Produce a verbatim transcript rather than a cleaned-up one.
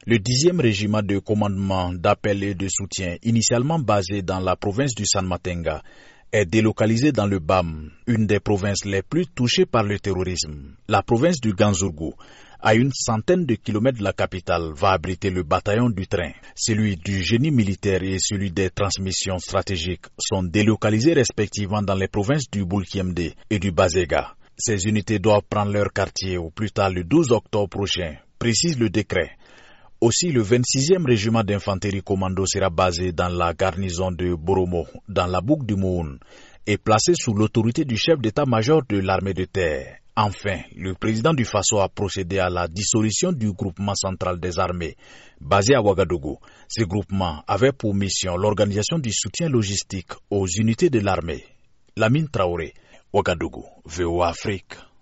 Le dixième régiment de commandement d'appel et de soutien, initialement basé dans la province du San-Matenga, est délocalisé dans le B A M, une des provinces les plus touchées par le terrorisme. La province du Ganzourgou, à une centaine de kilomètres de la capitale, va abriter le bataillon du train. Celui du génie militaire et celui des transmissions stratégiques sont délocalisés respectivement dans les provinces du Boulkiemde et du Bazega. Ces unités doivent prendre leur quartier au plus tard le douze octobre prochain, précise le décret. Aussi, le vingt-sixième régiment d'infanterie commando sera basé dans la garnison de Boromo, dans la boucle du Moun, et placé sous l'autorité du chef d'état-major de l'armée de terre. Enfin, le président du Faso a procédé à la dissolution du groupement central des armées, basé à Ouagadougou. Ce groupement avait pour mission l'organisation du soutien logistique aux unités de l'armée. Lamine Traoré, Ouagadougou, V O A Afrique.